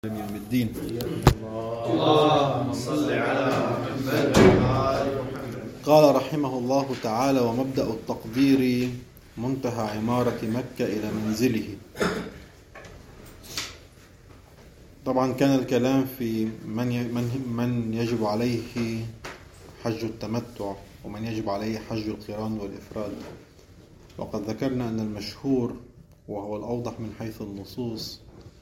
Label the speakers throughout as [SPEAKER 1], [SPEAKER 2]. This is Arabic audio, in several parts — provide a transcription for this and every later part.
[SPEAKER 1] يوم الدين.
[SPEAKER 2] اللهم صل على محمد وآل محمد.
[SPEAKER 1] قال رحمه الله تعالى: ومبدأ التقدير منتهى عمارة مكة إلى منزله. طبعا كان الكلام في من يجب عليه حج التمتع ومن يجب عليه حج القران والإفراد، وقد ذكرنا أن المشهور وهو الأوضح من حيث النصوص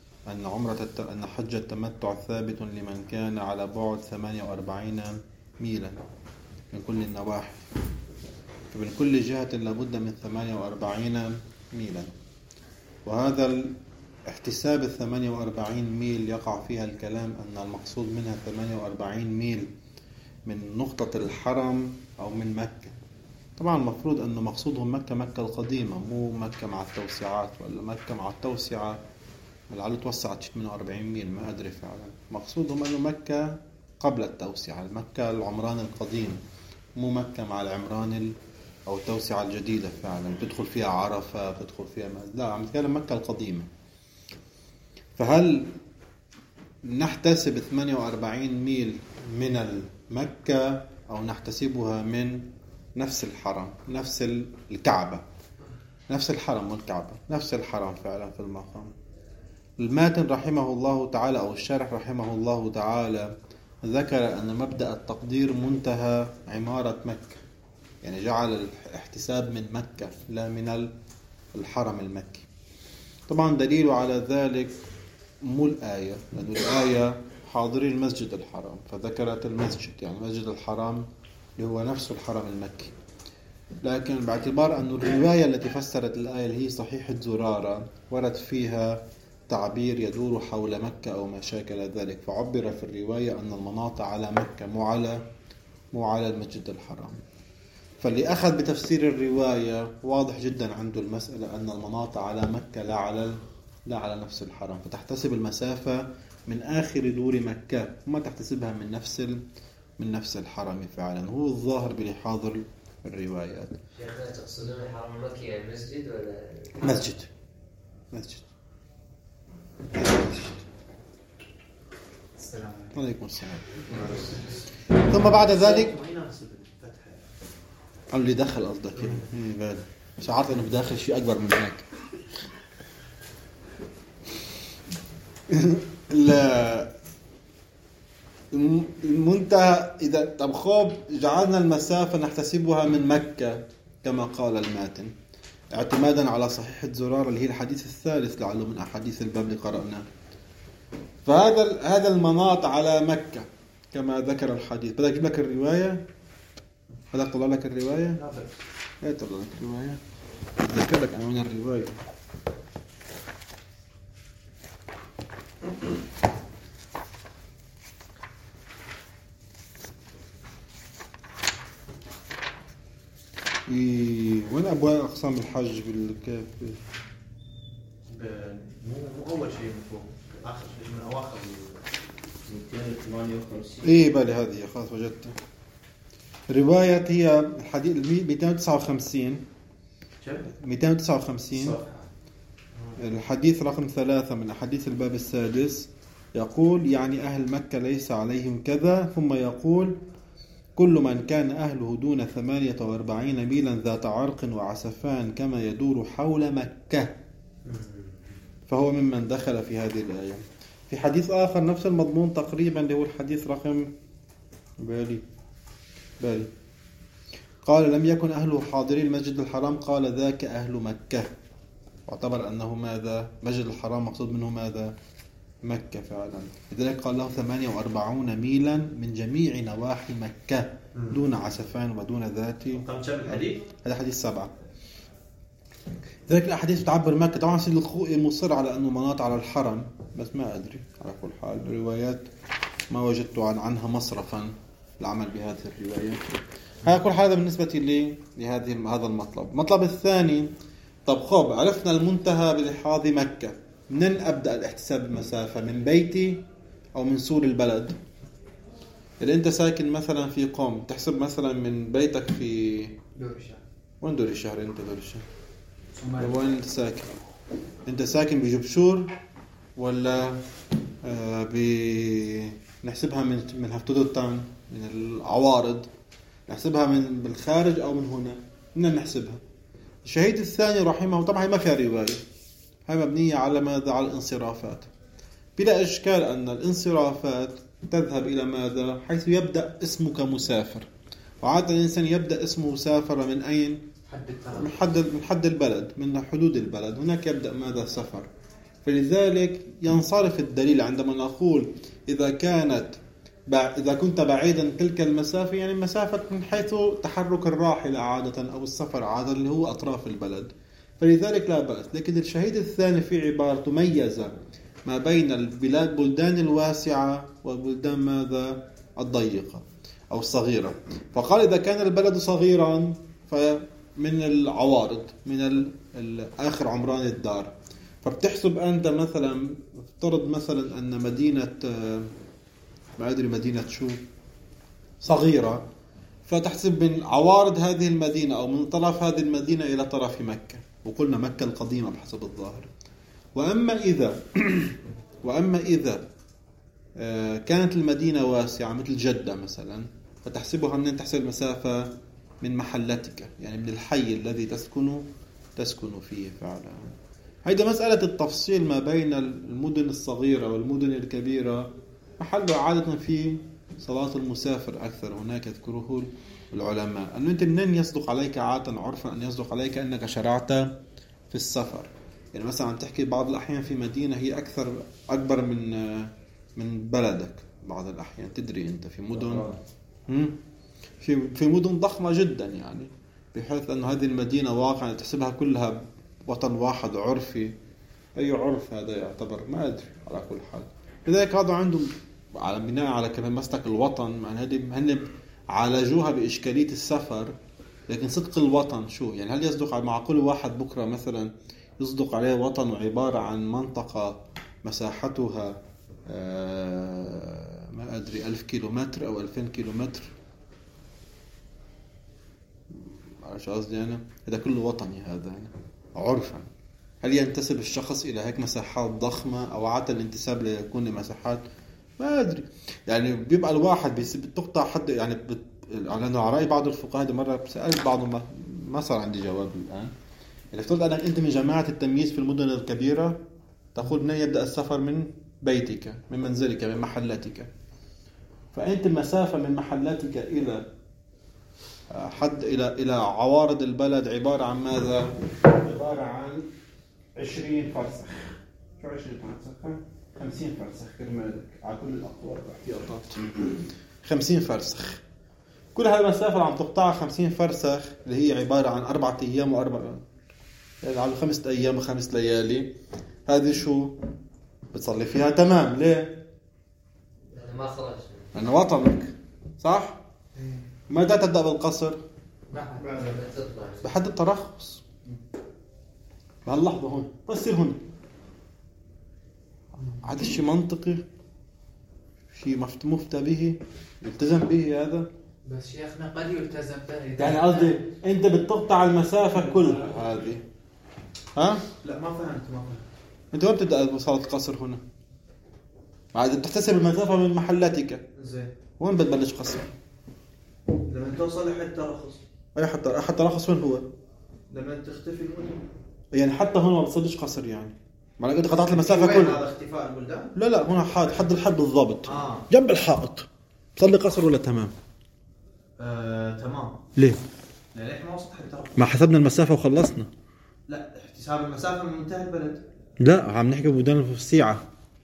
[SPEAKER 1] أن حج التمتع ثابت لمن كان على بعد 48 ميلا من كل النواحي، فمن كل جهة لابد من 48 ميلا. وهذا احتساب 48 ميل يقع فيها الكلام أن المقصود منها 48 ميل من نقطة الحرم أو من مكة. طبعا المفروض أن مقصودهم مكة القديمة، مو مكة مع التوسعات، ولا مكة مع التوسعة لعله توسعت 48 ميل، ما أدري فعلا. مقصودهم أنه مكة قبل التوسعة، مكة العمران القديم، مو مكة مع العمران أو التوسعة الجديدة فعلا تدخل فيها عرفة تدخل فيها لا، عم نتكلم مكة القديمة. فهل نحتسب 48 ميل من مكة أو نحتسبها من نفس الحرم، نفس الكعبة، نفس الحرم والكعبة، نفس الحرم فعلا في المقام؟ الماتن رحمه الله تعالى أو الشارح رحمه الله تعالى ذكر أن مبدأ التقدير منتهى عمارة مكة، يعني جعل الاحتساب من مكة لا من الحرم المكي. طبعا دليل على ذلك مو الآية، لأن الآية حاضري المسجد الحرام فذكرت المسجد، يعني مسجد الحرام اللي هو نفس الحرم المكي. لكن باعتبار أن الرواية التي فسرت الآية اللي هي صحيحة زرارة ورد فيها تعبير يدور حول مكة أو ما شاكل ذلك، فعبر في الرواية أن المناط على مكة مو على المسجد الحرام. فاللي أخذ بتفسير الرواية واضح جدا عنده المسألة أن المناط على مكة لا على نفس الحرم، فتحتسب المسافة من آخر دور مكة وما تحتسبها من نفس الحرم فعلا. هو الظاهر بلي حاضر الروايات.
[SPEAKER 2] شيخنا تقصدون الحرم المكي يعني مسجد ولا
[SPEAKER 1] مسجد.
[SPEAKER 2] السلام
[SPEAKER 1] عليكم السلام. ثم بعد ذلك قال لي دخل قصدك بالي، مش عارف انه بداخل شيء اكبر من هيك. المنتهى اذا طب خوب جعلنا المسافه نحتسبها من مكه كما قال الماتن اعتمادا على صحيحة زرارة اللي هي الحديث الثالث لعله من أحاديث الباب اللي قرأناه. فهذا المناط على مكة كما ذكر الحديث. بدك أجيب لك الرواية؟ بدك أطلع لك الرواية؟ لا أطلع لك الرواية، أذكر لك عنوان الرواية. وين أبواب أقسام الحج بالكيف؟
[SPEAKER 3] مو أول شيء من فوق، آخر شيء من أواخر 258.
[SPEAKER 1] إيه بالي هذه خلاص وجدتها. رواية هي الحديث 259 الحديث رقم 3 من أحاديث الباب السادس. يقول يعني أهل مكة ليس عليهم كذا، ثم يقول كل من كان أهله دون 48 ميلا ذات عرق وعسفان كما يدور حول مكة فهو ممن دخل في هذه الآية. في حديث آخر نفس المضمون تقريبا اللي هو الحديث رقم بالي قال لم يكن أهله حاضري المسجد الحرام قال ذاك أهل مكة، واعتبر أنه ماذا؟ مسجد الحرام مقصود منه ماذا؟ مكة فعلا. لذلك قال له 48 ميلا من جميع نواحي مكة دون عسفان ودون ذات. هذا حديث 7. ذلك الأحاديث تعبر مكة. طبعا سيد الخوئي مصر على أنه مناط على الحرم، بس ما أدري على كل حال الروايات ما وجدت عنها مصرفا العمل بهذه الروايات. على كل حال بالنسبة هذا المطلب الثاني. طب خب عرفنا المنتهى بلحاظ مكة، منين أبدأ الاحتساب المسافة؟ من بيتي أو من سور البلد؟ اللي أنت ساكن مثلا في قم تحسب مثلا من بيتك في
[SPEAKER 2] دور الشهر.
[SPEAKER 1] وين دور الشهر؟ أنت دور الشهر وين أنت ساكن؟ أنت ساكن بجبشور ولا نحسبها من الهفتودوتان، من العوارض، نحسبها من بالخارج أو من هنا، بدنا نحسبها. الشهيد الثاني رحمه، طبعا ما فيها رواية، هي مبنية على ماذا؟ على الانصرافات. بلا إشكال أن الانصرافات تذهب إلى ماذا؟ حيث يبدأ اسمك مسافر، وعادة الإنسان يبدأ اسمه مسافر من أين؟ من حد البلد، من حدود البلد، هناك يبدأ ماذا؟ سفر. فلذلك ينصرف الدليل عندما نقول إذا كنت بعيدا تلك المسافة، يعني مسافة من حيث تحرك الراحلة عادة أو السفر عادة اللي هو أطراف البلد، فلذلك لا بأس. لكن الشهيد الثاني في عبارة تميز ما بين البلدان الواسعة والبلدان ماذا؟ الضيقة أو الصغيرة. فقال إذا كان البلد صغيرا فمن العوارض، من آخر عمران الدار. فبتحسب أنت مثلا، افترض مثلا أن مدينة ما أدري مدينة شو صغيرة، فتحسب من عوارض هذه المدينة أو من طرف هذه المدينة إلى طرف مكة، وقلنا مكة القديمة بحسب الظاهر. وأما إذا كانت المدينة واسعة مثل جدة مثلا، فتحسبها من تحسب المسافة من محلتك، يعني من الحي الذي تسكن فيه فعلا. هيدا مسألة التفصيل ما بين المدن الصغيرة والمدن الكبيرة محله عادة في صلاة المسافر أكثر. هناك يذكره العلماء أنه أنت منين يصدق عليك عادة عرفا أن يصدق عليك أنك شرعت في السفر. يعني مثلا عم تحكي بعض الأحيان في مدينة هي أكبر من بلدك، بعض الأحيان تدري أنت في مدن في مدن ضخمة جدا، يعني بحيث أن هذه المدينة واقعا تحسبها كلها وطن واحد عرفي. أي عرف هذا يعتبر؟ ما أدري، على كل حال. لذلك هذا عندهم على بناء على كلمة مسلك الوطن، معنى هذه عالجوها بإشكالية السفر. لكن صدق الوطن شو يعني؟ هل يصدق مع كل واحد بكرة مثلا يصدق عليه وطن عبارة عن منطقة مساحتها ما أدري 1000 كيلومتر أو 2000 كيلومتر؟ عارف قصدي أنا؟ هذا كله وطني هذا يعني عرفا. هل ينتسب الشخص إلى هيك مساحات ضخمة أو عادة الانتساب ليكون لمساحات؟ ما أدري. يعني بيبقى الواحد بتقطع حد يعني لأنه على رأي بعض الفقهاء هذه مرة سألت بعضهم ما صار عندي جواب الآن. يعني افترض أنك أنت من جماعة التمييز في المدن الكبيرة، تقول منين يبدأ السفر؟ من بيتك، من منزلك، من محلاتك. فأنت المسافة من محلاتك إلى إلى عوارض البلد عبارة عن ماذا؟ عبارة عن 20 فرسخ. شو 20 فرسخ؟ 50 فرسخ كرمالك على كل الأقوال واحتياطات. 50 فرسخ. كل هذه المسافة اللي عم تقطعها 50 فرسخ اللي هي عبارة عن 4 أيام يعني على 5 أيام و5 ليالي. هذه شو بتصلي فيها تمام؟ ليه؟
[SPEAKER 2] ما خرج
[SPEAKER 1] لأنه وطنك، صح؟ متى تبدأ بالقصر؟ بحد الترخص. بهاللحظة هون بصير هون هذا الشيء منطقي، شيء مفتى به، يلتزم به هذا.
[SPEAKER 4] بس شيخنا قد يلتزم به
[SPEAKER 1] يعني قصدي أنت بتقطع المسافة كلها هذه.
[SPEAKER 3] لا ما فهمت.
[SPEAKER 1] أنت وين بتبدأ بصلاة القصر هنا؟ بعد بتحتسب المسافة من محلاتك.
[SPEAKER 3] زين.
[SPEAKER 1] وين بتبلش قصر؟
[SPEAKER 3] لما توصل لحد ترخص.
[SPEAKER 1] أي حتى رخص وين هو؟
[SPEAKER 3] لما تختفي المدن.
[SPEAKER 1] يعني حتى هون ما بتصليش قصر يعني. ما أنا قد قطعت المسافة كلها.
[SPEAKER 3] هذا اختفاء البلدان؟
[SPEAKER 1] لا هنا حد الحد بالضبط.
[SPEAKER 3] جنب
[SPEAKER 1] الحائط. تصلي قصر ولا تمام؟
[SPEAKER 3] تمام.
[SPEAKER 1] ليه؟
[SPEAKER 3] ليه ما وصلت حتى ترخص؟
[SPEAKER 1] ما حسبنا المسافة وخلصنا.
[SPEAKER 3] لا احتساب المسافة من منتهى البلد.
[SPEAKER 1] لا عم نحكي بودان في السيعة.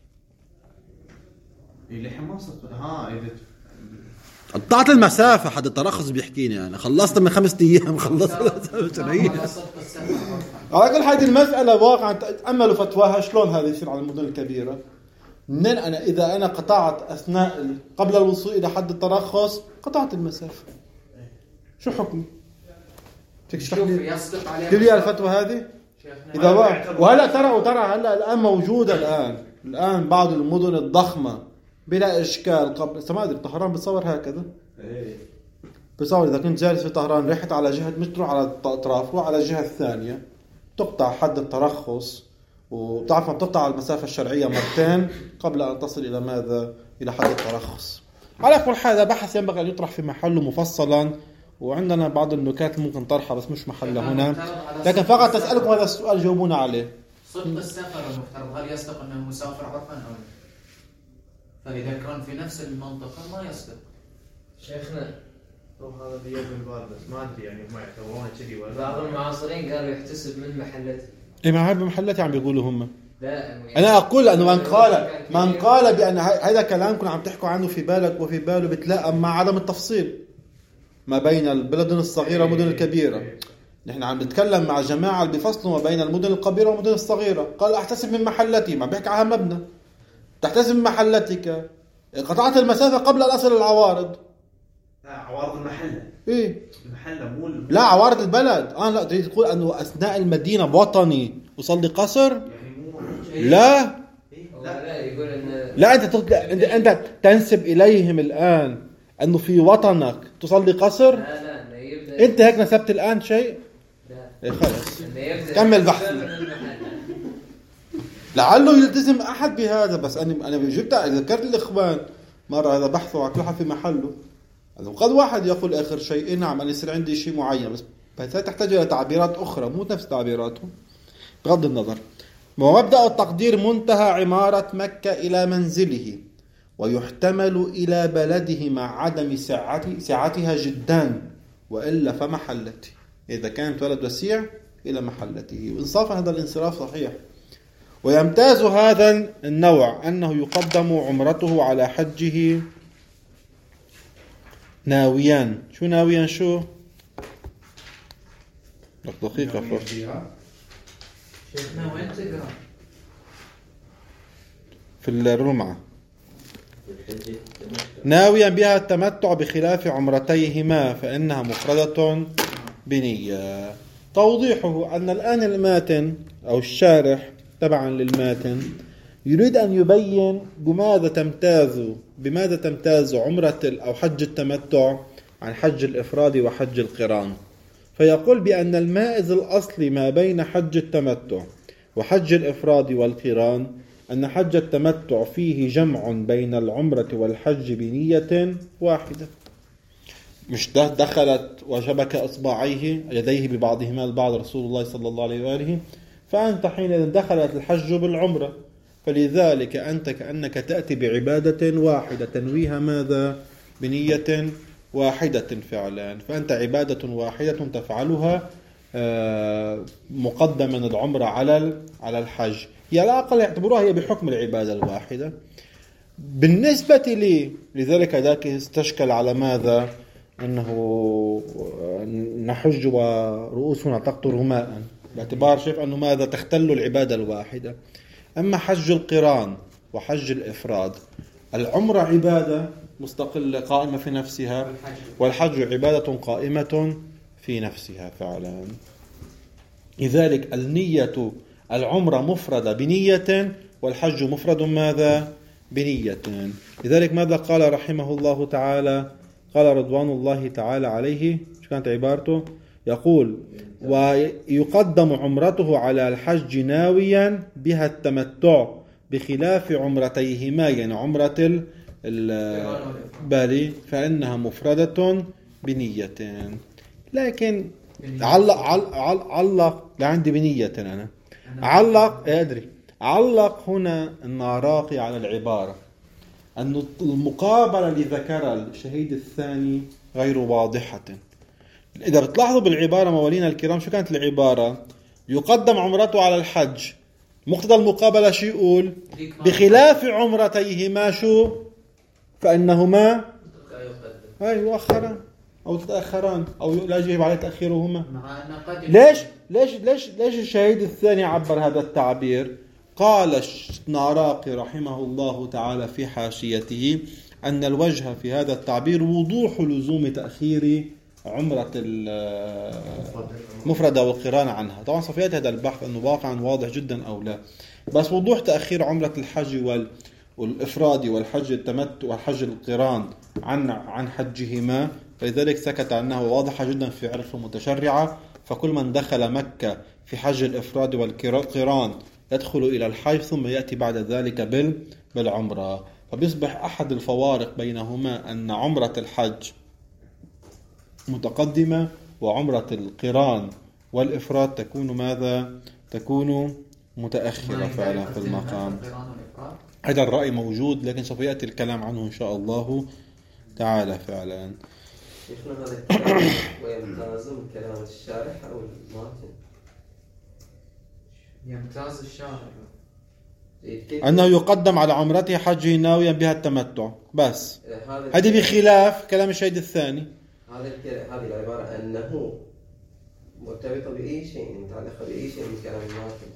[SPEAKER 3] اللي ما وصلت. إذا
[SPEAKER 1] قطعت المسافة حد الترخص بيحكيني أنا خلصت من 5 أيام خلصت على كل هذه المسألة واقعا تأملوا فتواها شلون هذا يصير على المدن الكبيرة. منين أنا إذا أنا قطعت أثناء قبل الوصول إلى حد الترخص قطعت المسافة شو حكمي؟
[SPEAKER 4] شوف يصدق عليه
[SPEAKER 1] لي الفتوى هذه إذا وهلا ترى هلا الآن موجودة الآن بعض المدن الضخمة بلا إشكال. قبل ما أدري طهران بتصور هكذا. بتصور إذا كنت جالس في طهران رحت على جهة مش تروح على الأطراف، روح على الجهة الثانية تقطع حد الترخص وبتعرف ما بتقطع المسافة الشرعية مرتين قبل أن تصل إلى ماذا؟ إلى حد الترخص. على كل حال هذا بحث ينبغي أن يطرح في محله مفصلا، وعندنا بعض النكات ممكن طرحها بس مش محلها هنا، لكن فقط أسألكم هذا السؤال جاوبونا عليه.
[SPEAKER 4] صدق السفر المفترض هل يصدق أنه مسافر عرفا أو لا؟ فإذا كان في نفس المنطقة ما يصدق.
[SPEAKER 2] شيخنا
[SPEAKER 3] هذا بيوم البال بس ما ادري يعني هم يعتبرونه كذي ولا
[SPEAKER 2] بعض المعاصرين قالوا يحتسب من محلته.
[SPEAKER 1] إيه ما هذا محلتي عم بيقولوا هم.
[SPEAKER 2] لا يعني
[SPEAKER 1] أنا أقول أنه من قال بأن هذا كلام كنا عم تحكوا عنه في بالك وفي باله بتلائم مع عدم التفصيل ما بين البلد الصغيرة والمدن الكبيرة. نحن عم نتكلم مع جماعة اللي بيفصلوا ما بين المدن الكبيرة والمدن الصغيرة. قال أحتسب من محلتي، ما بيحكي على مبنى. تحتسب من محلتك، قطعت المسافة قبل أن أصل العوارض.
[SPEAKER 3] لا عوارض المحلة.
[SPEAKER 1] إيه
[SPEAKER 3] المحلة مو
[SPEAKER 1] لا عوارض البلد. لا تريد تقول أنه أثناء المدينة بوطني وصلي قصر؟
[SPEAKER 3] يعني مو
[SPEAKER 1] لا
[SPEAKER 2] لا يقول إن
[SPEAKER 1] لا أنت تنسب إليهم الآن أنه في وطنك تصلي قصر.
[SPEAKER 2] لا إنه يبدأ
[SPEAKER 1] أنت هيك نسبت الآن شيء.
[SPEAKER 2] لا
[SPEAKER 1] إيه خلاص
[SPEAKER 2] إنه يبدأ
[SPEAKER 1] كمل بحث.
[SPEAKER 2] من المحل.
[SPEAKER 1] لعله يلتزم أحد بهذا، بس أنا جبت ذكرت الإخوان مرة هذا بحثه على كل حال في محله. قد واحد يقول آخر شيء إيه نعم أنا يصير عندي شيء معين، بس تحتاج إلى تعبيرات أخرى مو نفس تعبيراته بغض النظر. ومبدأ التقدير منتهى عمارة مكة إلى منزله، ويحتمل إلى بلده مع عدم سعتها جدا، وإلا فمحلته. إذا كانت ولد وسيع إلى محلته، وإنصافا هذا الانصراف صحيح. ويمتاز هذا النوع أنه يقدم عمرته على حجه ناويا. شو ناويا شو؟ دقيقة فرص.
[SPEAKER 4] شيخنا وين تقرأ؟
[SPEAKER 1] في الرمعة. ناويا بها التمتع بخلاف عمرتيهما فإنها مفردة بنية. توضيحه أن الآن الماتن أو الشارح تبعا للماتن يريد أن يبين بماذا تمتاز عمرة أو حج التمتع عن حج الإفراد وحج القران. فيقول بأن المائز الأصلي ما بين حج التمتع وحج الإفراد والقران أن حج التمتع فيه جمع بين العمرة والحج بنية واحدة. مش ده دخلت وشبك إصبعيه يديه ببعضهما البعض رسول الله صلى الله عليه وآله، فأنت حين دخلت الحج بالعمرة، فلذلك أنت كأنك تأتي بعبادة واحدة تنويها ماذا؟ بنية واحدة فعلا. فأنت عبادة واحدة تفعلها مقدما العمرة على الحج. هي لا أقل يعتبروها هي بحكم العبادة الواحدة. بالنسبة لي لذلك ذاك استشكل على ماذا؟ أنه نحج ورؤوسنا تقطر ماء، باعتبار شايف أنه ماذا تختل العبادة الواحدة. أما حج القران وحج الإفراد، العمرة عبادة مستقلة قائمة في نفسها، والحج عبادة قائمة في نفسها فعلا. لذلك النية العمرة مفردة بنية، والحج مفرد ماذا؟ بنية. لذلك ماذا قال رحمه الله تعالى؟ قال رضوان الله تعالى عليه، شو كانت عبارته؟ يقول ويقدم عمرته على الحج ناويا بها التمتع بخلاف عمرتيهما، يعني عمرة البالي فإنها مفردة بنية. لكن علق لعندي بنية أنا علق هنا الناراقي على العبارة أن المقابلة لذكر الشهيد الثاني غير واضحة. إذا بتلاحظوا بالعبارة موالينا الكرام شو كانت العبارة؟ يقدم عمرته على الحج، مقتضى المقابلة شو يقول؟ بخلاف عمرتيهما شو؟ فإنهما يؤخران أو تتأخران أو لا يجب عليه تأخيرهما. ليش الشهيد الثاني عبر هذا التعبير؟ قال الناراقي رحمه الله تعالى في حاشيته أن الوجه في هذا التعبير وضوح لزوم تأخير عمرة المفردة والقران عنها. طبعا صفيات هذا البحث أنه واقعا واضح جدا أو لا، بس وضوح تأخير عمرة الحج والإفراد والحج التمتع والحج القران عن حجهما، فلذلك سكت عنه واضحة جدا في عرف المتشرعة. فكل من دخل مكة في حج الإفراد والقران يدخل إلى الحج ثم يأتي بعد ذلك بالعمرة. فبيصبح أحد الفوارق بينهما أن عمرة الحج متقدمة وعمرة القران والإفراد تكون ماذا؟ تكون متأخرة فعلا في المقام. هذا الرأي موجود لكن سوف يأتي الكلام عنه إن شاء الله تعالى فعلا.
[SPEAKER 5] شيخنا هذا الكلام ويمتاز من كلام الشارح أو الماتن؟
[SPEAKER 4] يمتاز الشارح
[SPEAKER 1] أنه يقدم على عمرته حجه ناويا بها التمتع بس. هذه بخلاف كلام الشهيد الثاني.
[SPEAKER 5] هذه العبارة أنه مرتبطة بأي شيء، متعلقة بأي شيء من كلام الماتن.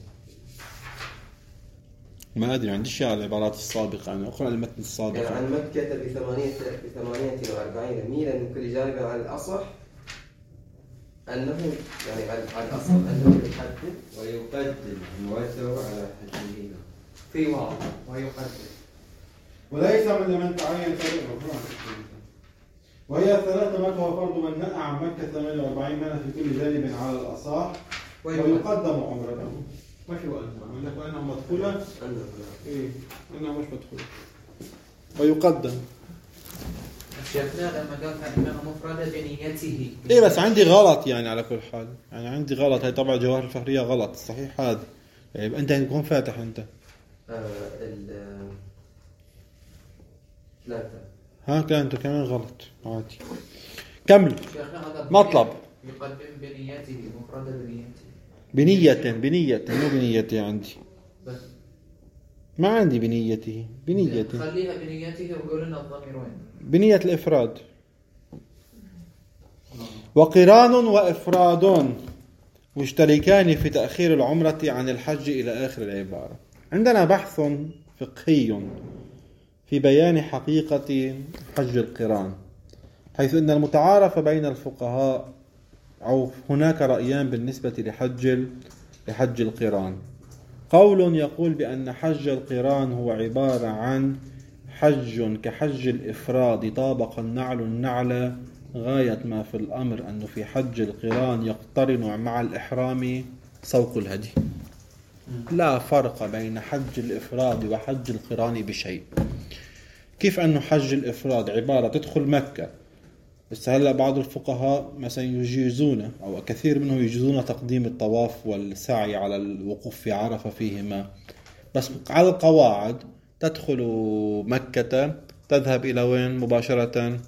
[SPEAKER 1] ما أدري، عندي شيء على العبارات السابقة، أنا أقرأ المتن السابق.
[SPEAKER 5] يعني عن مكة ب48 ميلا من كل جانب على الأصح أنه يعني على الأصح أنه يحدد
[SPEAKER 6] ويقدم الموسع على حجمه
[SPEAKER 4] في واو ويقدم،
[SPEAKER 1] وليس من تعين فريق. وهي 3 متى فرض من نأى عن مكة 48 ميلا في كل جانب على الأصح ويقدم عمرته. ما في وقت أقول لك وأنه مدخولة إيه أنه مش مدخولة ويقدم.
[SPEAKER 4] شيخنا لما قال أنه مفردة بنيته
[SPEAKER 1] إيه بس عندي غلط يعني على كل حال، يعني عندي غلط. هي طبعا جواهر الفخرية غلط صحيح هذا، يعني أنت تكون فاتح أنت ها كان كمان غلط عادي. كمل. مطلب
[SPEAKER 4] يقدم بنيته مفردة
[SPEAKER 1] بنية مو بنيته عندي، ما عندي بنيته
[SPEAKER 4] خليها بنيته وقول لنا الضمير وين.
[SPEAKER 1] بنية الإفراد. وقران وإفراد مشتركان في تأخير العمرة عن الحج إلى آخر العبارة. عندنا بحث فقهي في بيان حقيقة حج القران، حيث أن المتعارف بين الفقهاء أو هناك رأيان بالنسبة لحج القران. قول يقول بأن حج القران هو عبارة عن حج كحج الإفراد طابق النعل غاية ما في الأمر أنه في حج القران يقترن مع الإحرام سوق الهدي. لا فرق بين حج الإفراد وحج القران بشيء. كيف أنه حج الإفراد عبارة تدخل مكة، بس هلأ بعض الفقهاء مثلا يجيزون أو كثير منهم يجيزون تقديم الطواف والسعي على الوقوف في عرفة فيهما، بس على القواعد تدخل مكة تذهب إلى وين مباشرة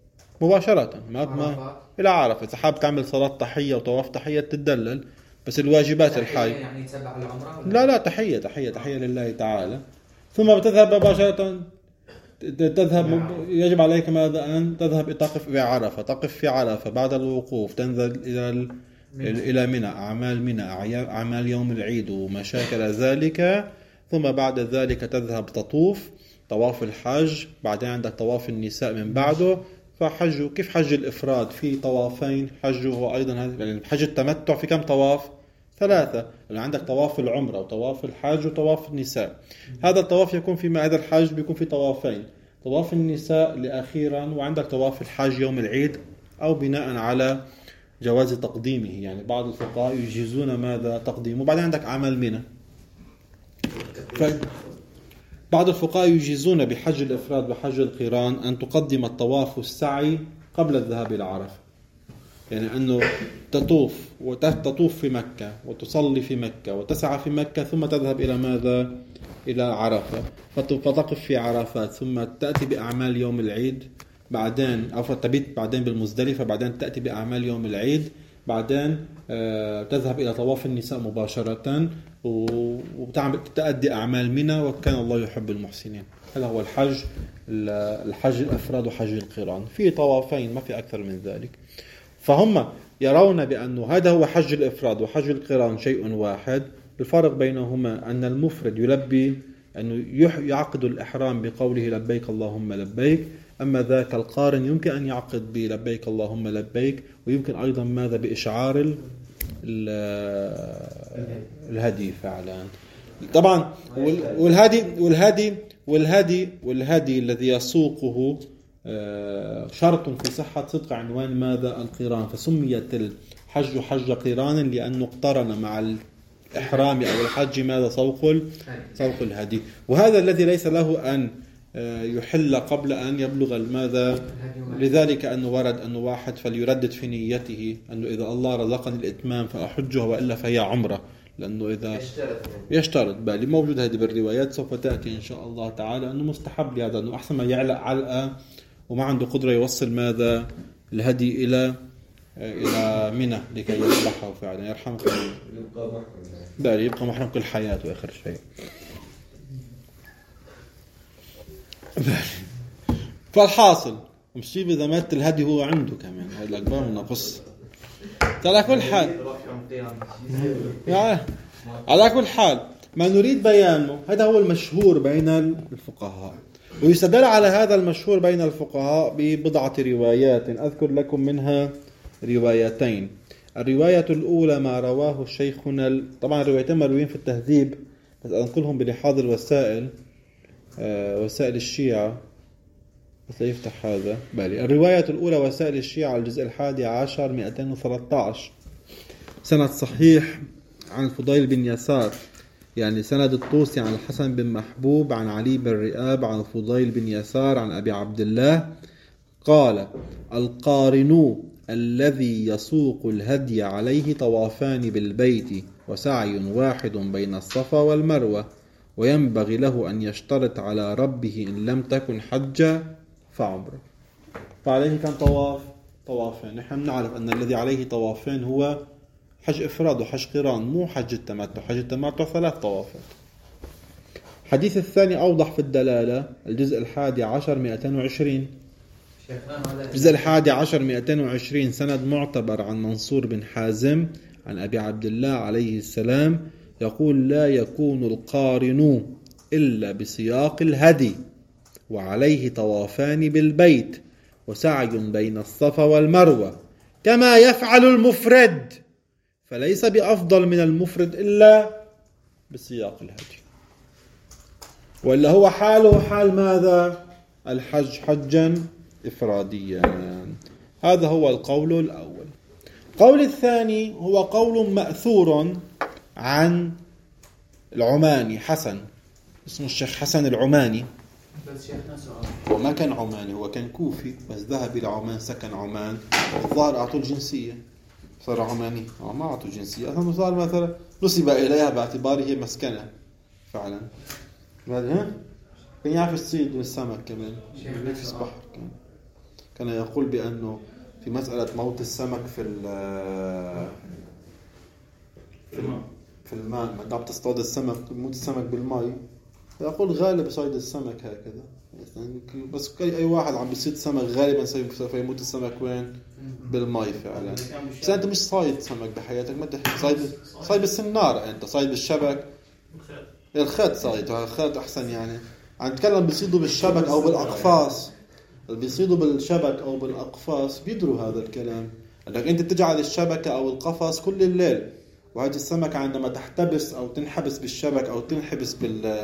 [SPEAKER 1] ما إلى عرفة. إذا حاب تعمل صلاة تحية وطواف تحية تدلل، بس الواجبات الحي
[SPEAKER 4] يعني تبع العمرة
[SPEAKER 1] لا تحية لله تعالى. ثم بتذهب مباشرة تذهب، يجب عليك ماذا؟ أن تذهب تقف في عرفة بعد الوقوف، تنزل إلى منى، أعمال يوم العيد وما شاكل ذلك. ثم بعد ذلك تذهب تطوف طواف الحج، بعدين عندك طواف النساء من بعده. فحج كيف حج الإفراد في طوافين، حجه أيضا يعني حج التمتع في كم طواف؟ 3. يعني عندك طواف العمرة وطواف الحج وطواف النساء. هذا الطواف يكون في هذا الحج بيكون في طوافين، طواف النساء لأخيرا، وعندك طواف الحج يوم العيد، أو بناء على جواز تقديمه. يعني بعض الفقهاء يجيزون ماذا تقديمه. وبعدين عندك عمل منى. بعض الفقهاء يجيزون بحج الإفراد وحج القران أن تقدم الطواف والسعي قبل الذهاب إلى عرفة. يعني أنه تطوف في مكة وتصلي في مكة وتسعى في مكة، ثم تذهب إلى ماذا؟ إلى عرفة، فتقف في عرفات، ثم تأتي بأعمال يوم العيد، بعدين أو تبيت بعدين بالمزدلفة، بعدين تأتي بأعمال يوم العيد، بعدين تذهب إلى طواف النساء مباشرة وتعمل تأدي أعمال منى، وكان الله يحب المحسنين. هذا هو الحج الأفراد وحج القران، في طوافين ما في أكثر من ذلك. فهم يرون بأنه هذا هو حج الإفراد وحج القران شيء واحد. الفرق بينهما أن المفرد يلبي أنه يعقد الإحرام بقوله لبيك اللهم لبيك، أما ذاك القارن يمكن أن يعقد بلبيك اللهم لبيك، ويمكن أيضا ماذا بإشعار الهدي فعلا. طبعا والهدي الذي يسوقه شرط في صحة صدق عنوان ماذا؟ القران. فسميت الحج حج قران لأنه اقترن مع الإحرام أو الحج ماذا؟ سوق الهدي. وهذا الذي ليس له أن يحل قبل أن يبلغ الماذا. لذلك أنه ورد أنه واحد فليردد في نيته أنه إذا الله رزقني الإتمام فأحجه وإلا فهي عمرة، لأنه إذا يشترط بالي موجود هذه بالروايات سوف تأتي إن شاء الله تعالى أنه مستحب لهذا، أنه أحسن ما يعلق علقة وما عنده قدرة يوصل ماذا الهدي إلى منى لكي يذبحه فعلا. يرحمكم بالي يبقى محرم كل حياته آخر شيء. فالحاصل مصيب إذا مات الهدي هو عنده كمان، هذا الأكبر من قصة. على كل حال على كل حال ما نريد بيانه هذا هو المشهور بين الفقهاء، ويستدل على هذا المشهور بين الفقهاء ببضعة روايات أذكر لكم منها روايتين. الرواية الأولى ما رواه شيخنا، طبعا الروايتين مرويين في التهذيب بس أنقلهم بلحاظ الوسائل وسائل الشيعة بس لا يفتح هذا بالي. الرواية الأولى وسائل الشيعة الجزء 11 213 سند صحيح عن الفضيل بن يسار، يعني سند الطوسي عن الحسن بن محبوب عن علي بن رئاب عن الفضيل بن يسار عن أبي عبد الله قال: القارن الذي يسوق الهدي عليه طوافان بالبيت وسعي واحد بين الصفا والمروة، وينبغي له أن يشترط على ربه إن لم تكن حجة فعمره. فعليه كان طوافين. نحن نعرف أن الذي عليه طوافين هو حج إفراد وحج قران، مو حج التمتع. حج التمتع 3 طوافات. الحديث الثاني أوضح في الدلالة، الجزء 11 220 الجزء 11 220 سند معتبر عن منصور بن حازم عن أبي عبد الله عليه السلام يقول: لا يكون القارن إلا بسياق الهدي وعليه طوافان بالبيت وسعي بين الصفا والمروة كما يفعل المفرد، فليس بأفضل من المفرد إلا بسياق الهدي، وإلا هو حاله حال ماذا؟ الحج حجا إفراديا. هذا هو القول الأول. القول الثاني هو قول مأثور عن العماني حسن، اسمه الشيخ حسن العماني. هو ما كان عماني، هو كان كوفي بس ذهب إلى عمان، سكن عمان. الظاهر أعطوا الجنسية صار عماني، ما أعطوا الجنسية أصلا، صار مثلا نسب إليها باعتباره مسكنة فعلا. كان يعرف الصيد والسمك كمان في البحر. كان يقول بأنه في مسألة موت السمك في الماء، ما دام تصطاد السمك موت السمك بالماء، يقول غالب صيد السمك هكذا. بس أي واحد عم بيصيد سمك غالبا سوف يموت السمك وين؟ بالماء فعلا. بس أنت مش صيد سمك بحياتك، ما صيد بالسنارة، أنت صيد بالشبك الخيط صيد، الخيط أحسن. يعني عم نتكلم بيصيدوا بالشبك أو بالأقفاص، اللي بيصيدوا بالشبك أو بالأقفاص بيدروا هذا الكلام، أنك أنت تجعل الشبكة أو القفص كل الليل، وهذه السمكة عندما تحتبس أو تنحبس بالشبك أو تنحبس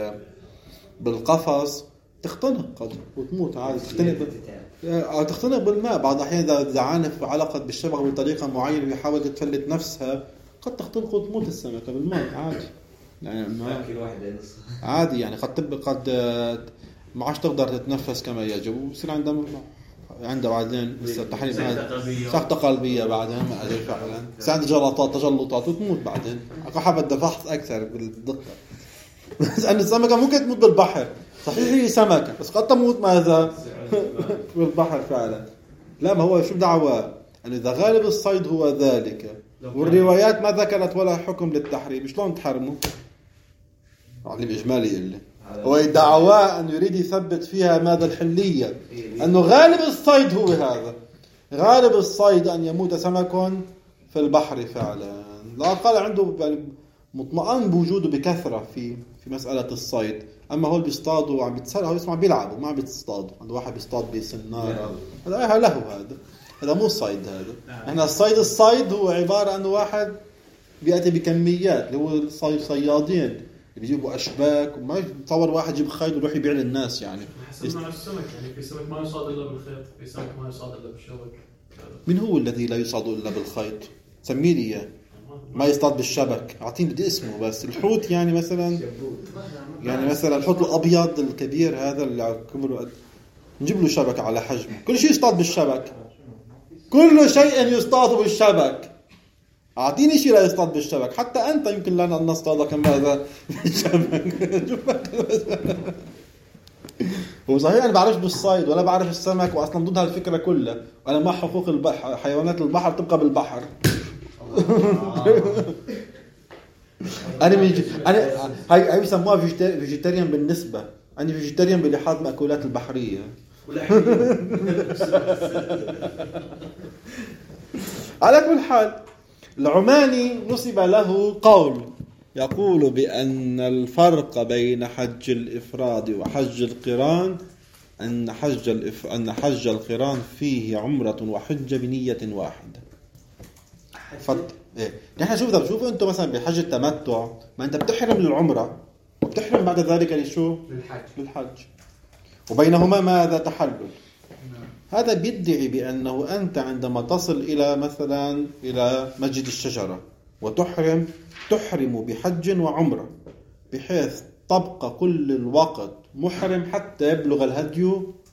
[SPEAKER 1] بالقفص تختنق قد وتموت عادي. تختنق بالماء بعض الأحيان إذا عانف علقت بالشبكة بطريقة معينة ويحاول تفلت نفسها قد تختنق وتموت السمكة بالماء عادي. يعني عادي، يعني قد ما عادش تقدر تتنفس كما يجب، ويصير عنده بعدين تحريم سقطة قلبية بعدين ما أدري فعلا، بس عنده تجلطات وتموت بعدين. حابة فحص أكثر بالدقة. لأن السمكة ممكن تموت بالبحر، صحيح هي سمكة بس قد تموت ماذا؟ بالبحر فعلا. لا، ما هو شو دعوة أن إذا غالب الصيد هو ذلك والروايات ما ذكرت ولا حكم للتحريم، شلون تحرمه؟ علم إجمالي إلا هو دعواه أن يريد يثبت فيها ماذا؟ الحلية، أنه غالب الصيد هو هذا، غالب الصيد أن يموت سمك في البحر فعلا. لا قال عنده مطمئن بوجوده بكثرة في مسألة الصيد. أما هو اللي بيصطادوا وعم بيتسرقوا يسمع بيلعبوا ما بيصطادوا، عنده واحد بيصطاد بسنارة، هذا له هذا مو الصيد. هذا احنا الصيد هو عبارة أنه واحد بيأتي بكميات، اللي هو صيادين بيجيبوا أشباك، وما يتصور واحد يجيب خيط ويروح يبيع للناس. يعني
[SPEAKER 7] حسب مع السمك، يعني في سمك ما يصاد إلا بالخيط، في سمك ما يصاد إلا بالشبك.
[SPEAKER 1] من هو الذي لا يصاد إلا بالخيط؟ سمي لي إياه. ما يصطاد بالشبك. أعطيني بدي اسمه بس. الحوت يعني مثلا الحوت الأبيض الكبير هذا اللي كبره نجيب له شبكة على حجمه. كل شيء يصطاد بالشبك. كل شيء يصطاد بالشبك. أعطيني شيء لا يصطاد بالشبك. حتى أنت يمكن لنا أن نصطادك ماذا بالشبك. هو صحيح أنا بعرفش بالصيد ولا بعرف السمك، وأصلا ضد هالفكرة كلها. أنا مع حقوق البحر، حيوانات البحر تبقى بالبحر. أنا هاي بيسموها فيجيتاريان بالنسبة. أنا فيجيتاريان بلحاظ مأكولات البحرية. على كل حال العماني نصب له قول يقول بأن الفرق بين حج الإفراد وحج القران أن حج القران فيه عمرة وحجة بنية واحدة. نحن شوفوا أنتم مثلا بحج التمتع، ما أنت بتحرم للعمرة وبتحرم بعد ذلك للحج. وبينهما ماذا؟ تحلل. هذا بيدعي بأنه أنت عندما تصل إلى مثلا إلى مسجد الشجرة وتحرم بحج وعمرة، بحيث تبقى كل الوقت محرم حتى يبلغ الهدي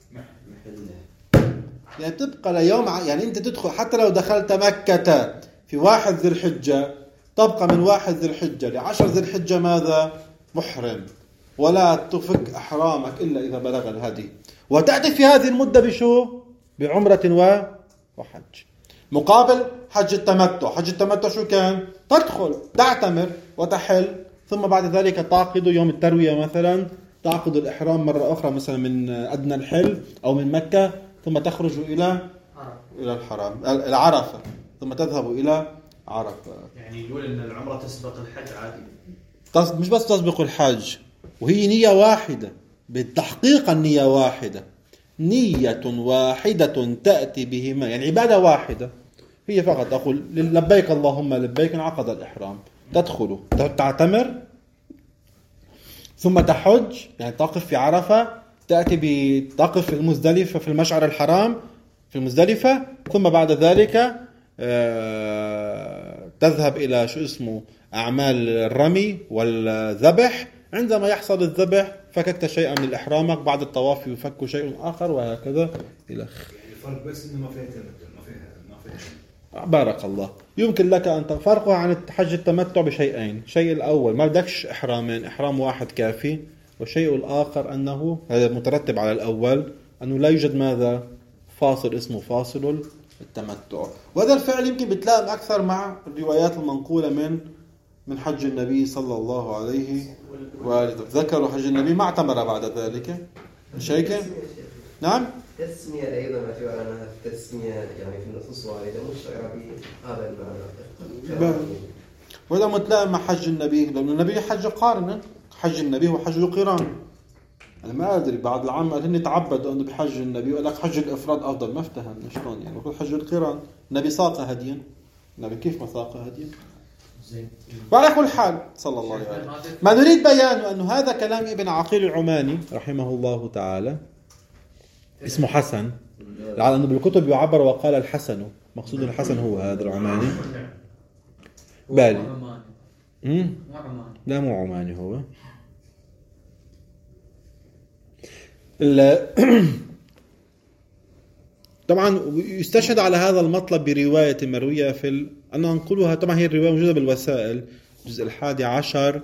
[SPEAKER 1] يعني تبقى ليوم. يعني أنت تدخل حتى لو دخلت مكة في 1 ذي الحجة، تبقى من 1 ذي الحجة ل10 ذي الحجة ماذا؟ محرم، ولا تفك أحرامك إلا إذا بلغ الهدي. وتأتي في هذه المدة بشو؟ بعمرة وحج. مقابل حج التمتع شو كان؟ تدخل تعتمر وتحل، ثم بعد ذلك تعقد يوم التروية مثلا، تعقد الإحرام مرة أخرى مثلا من أدنى الحل أو من مكة، ثم تخرج إلى الحرام العرفة، ثم تذهب إلى عرفة.
[SPEAKER 3] يعني يقول إن العمرة تسبق الحج عادي.
[SPEAKER 1] مش بس تسبق الحج، وهي نية واحدة بالتحقيق. النية واحدة، نية واحدة تأتي بهما، يعني عبادة واحدة هي فقط. أقول لبيك اللهم لبيك، انعقد الإحرام، تدخل تعتمر، ثم تحج يعني تقف في عرفة، تأتي تقف في المزدلفة في المشعر الحرام في المزدلفة، ثم بعد ذلك تذهب إلى أعمال الرمي والذبح. عندما يحصل الذبح فككت شيئا من إحرامك، بعد الطواف يفك شيء آخر، وهكذا إلى آخره.
[SPEAKER 8] يعني الفرق بس إنه ما فيها.
[SPEAKER 1] بارك الله. يمكن لك أن تفرقها عن حج التمتع بشيئين. الشيء الأول ما بدكش إحرامين، إحرام واحد كافي. والشيء الآخر أنه هذا مترتب على الأول، أنه لا يوجد ماذا؟ فاصل اسمه فاصل التمتع. وهذا الفعل يمكن بتلائم أكثر مع الروايات المنقولة من حج النبي صلى الله عليه وآله. ذكروا حج النبي ما اعتمر بعد ذلك شيء. نعم.
[SPEAKER 5] تسمية أيضا ما في على التسمية يعني في النصوص واردة مشتركة بهذا المعنى.
[SPEAKER 1] وهذا متلائم مع حج النبي، لأن النبي حج قارنا. حج النبي وحج القران. أنا ما أدري بعض العامة هن تعبدوا أنه بحج النبي وقال لك حج الإفراد أفضل. ما افتهمنا شلون يعني. وكل حج القران النبي ساق هديا. النبي كيف ما ساق هديا؟ وعلى كل حال صلى الله عليه وسلم ما نريد بيانه أنه هذا كلام ابن عقيل العماني رحمه الله تعالى، اسمه حسن، على أنه بالكتب يعبر وقال الحسن، مقصود الحسن هو هذا العماني. بالي لا مو عماني هو. طبعا يستشهد على هذا المطلب برواية مروية أنا أنقلها. طبعا هي الرواية موجودة بالوسائل الجزء 11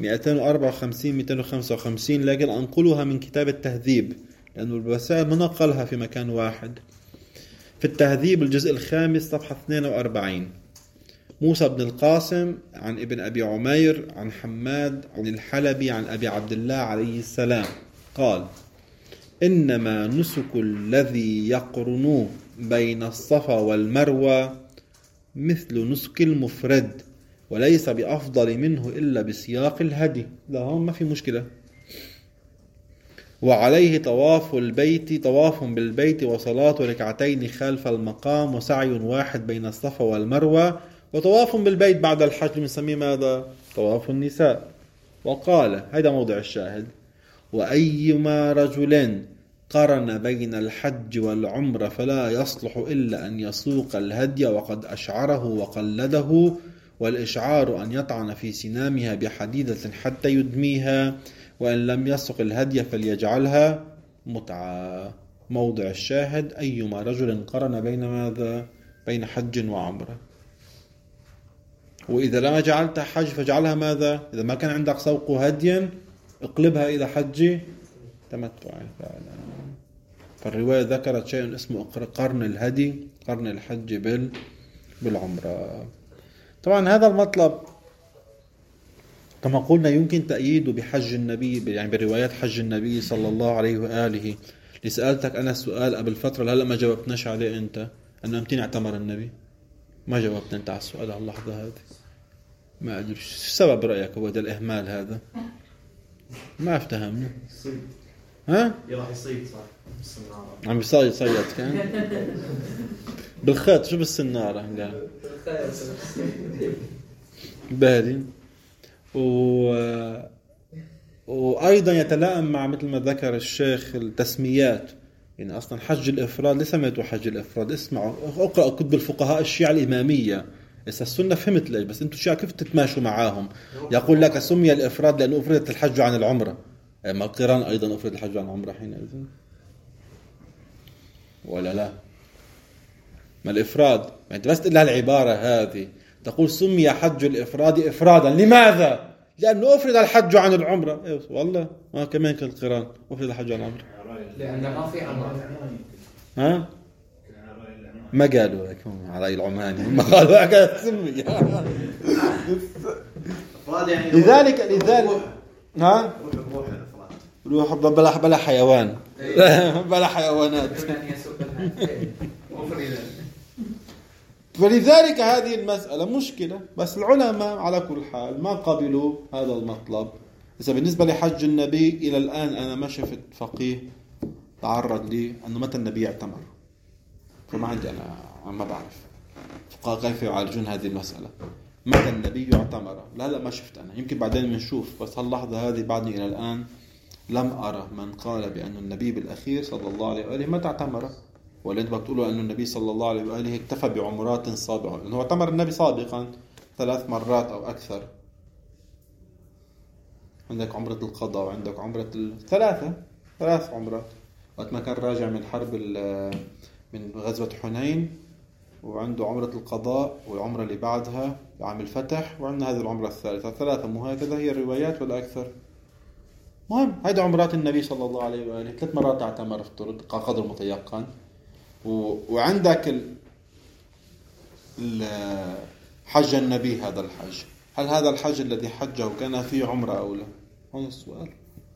[SPEAKER 1] 254-255، لكن أنقلها من كتاب التهذيب لأنه الوسائل ما نقلها في مكان واحد. في التهذيب الجزء 5 صفحة 42، موسى بن القاسم عن ابن أبي عمير عن حماد عن الحلبي عن أبي عبد الله عليه السلام قال: إنما نسك الذي يقرن بين الصفا والمروة مثل نسك المفرد، وليس بأفضل منه إلا بسياق الهدي. لا ما في مشكلة. وعليه طواف بالبيت وصلاة ركعتين خلف المقام وسعي واحد بين الصفا والمروة وطواف بالبيت بعد الحج بنسميه ماذا؟ طواف النساء. وقال هذا موضع الشاهد: وأيما رجل قرن بين الحج والعمرة فلا يصلح إلا أن يسوق الهدي وقد أشعره وقلده والإشعار أن يطعن في سنامها بحديدة حتى يدميها، وإن لم يسق الهدي فليجعلها متعة. موضع الشاهد: أيما رجل قرن بين ماذا؟ بين حج وعمرة. وإذا لما جعلتها حج فجعلها ماذا؟ إذا ما كان عندك سوق هدي اقلبها إلى حج تمتع. فالرواية ذكرت شيء اسمه قرن الهدي، قرن الحج بالعمرة. طبعا هذا المطلب كما قلنا يمكن تأييده بحج النبي، يعني بروايات حج النبي صلى الله عليه وآله. لسألتك أنا السؤال قبل فترة هلأ ما جاوبتناش عليه أنت، أنه متين اعتمر النبي؟ ما جاوبت أنت على السؤال على اللحظة هذه. ما أدري شو السبب برأيك هو ده الإهمال هذا؟ ما افتهمنا. ها؟
[SPEAKER 3] راح يصيد صح بالسنارة.
[SPEAKER 1] عم يصيد كان بالخيط. شو بالسنارة قال؟ بالي. وأيضا يتلائم مع مثل ما ذكر الشيخ التسميات. يعني أصلا حج الإفراد ليس سميته حج الإفراد. اسمعوا اقرأوا كتب الفقهاء الشيعة الإمامية. السنة فهمت ليش، بس انتوا الشيعة كيف تتماشوا معاهم؟ يقول لك سمي الإفراد لأنه أفردت الحج عن العمرة. ما القران أيضا أفرد الحج عن العمرة حينئذ ولا لا؟ ما الإفراد يعني بس تقول لها العبارة هذه، تقول سمي حج الإفراد إفرادا. لماذا؟ لأنه أفرد الحج عن العمرة. إيه والله ما كمان كالقران أفرد الحج عن العمرة
[SPEAKER 4] لأن ما في عمرة.
[SPEAKER 1] ها؟ ما قالوا لك على العماني، ما قالوا لك سمي. لذلك ها؟ روح بلا حيوان. بلا حيوانات. فلذلك هذه المسألة مشكلة. بس العلماء على كل حال ما قبلوا هذا المطلب. إذا بالنسبة لحج النبي إلى الآن أنا ما شفت فقيه تعرض لي أنه متى النبي اعتمر. فما عندي أنا ما بعرف فقهاء كيف يعالجون هذه المسألة. متى النبي اعتمر؟ لا ما شفت أنا. يمكن بعدين بنشوف، بس هاللحظة هذه بعدني إلى الآن لم أرى من قال بأن النبي بالأخير صلى الله عليه وآله متى اعتمر. ولا أنت بتقولوا أن النبي صلى الله عليه وآله اكتفى بعمرات سابقة، أنه اعتمر النبي سابقا 3 مرات أو أكثر. عندك عمرة القضاء وعندك عمرة 3 عمرات. وقت ما كان راجع من حرب من غزوة حنين، وعنده عمرة القضاء والعمرة اللي بعدها عام الفتح، وعندنا هذه العمرة الثالثة. 3 مو هكذا هي الروايات ولا أكثر. مهم هذه عمرات النبي صلى الله عليه وآله 3 مرات اعتمر افترض قدر متيقن. وعندك حج النبي هذا الحج، هل هذا الحج الذي حجه كان فيه عمرة أو لا؟ هذا السؤال.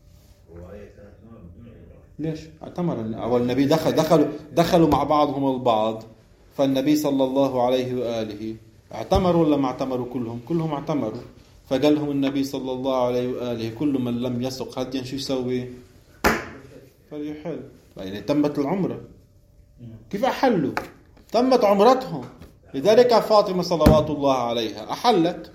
[SPEAKER 1] ليش اعتمر أول النبي؟ دخلوا مع بعضهم البعض. فالنبي صلى الله عليه وآله اعتمروا ولا ما اعتمروا؟ كلهم اعتمروا. فقال لهم النبي صلى الله عليه وآله كل من لم يسق هديا شو يسوي؟ فليحل. يعني تمت العمرة. كيف أحلوا؟ تمت عمرتهم. لذلك فاطمة صلوات الله عليها أحلت